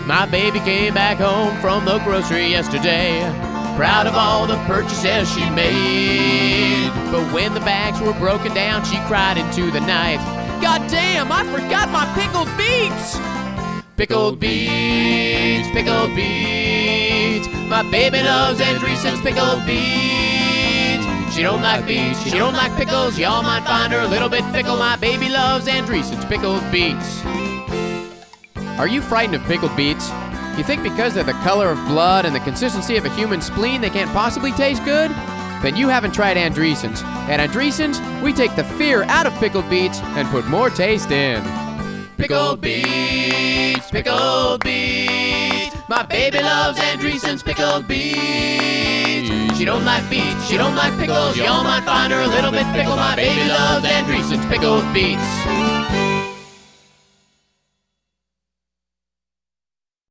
My baby came back home from the grocery yesterday, proud of all the purchases she made. But when the bags were broken down, she cried into the night, God damn, I forgot my pickled beets! Pickled beets, pickled beets. My baby loves Andreessen's pickled beets. She don't like beets, she don't like pickles. Y'all might find her a little bit fickle. My baby loves Andreessen's pickled beets. Are you frightened of pickled beets? You think because they're the color of blood and the consistency of a human spleen they can't possibly taste good? Then you haven't tried Andreessen's. At Andreessen's, we take the fear out of pickled beets and put more taste in. Pickled beets, pickled beets. My baby loves Andreessen's pickled beets. She don't like beets, she don't like pickles. Y'all might find her a little bit fickle. My baby loves Andreessen's pickled beets.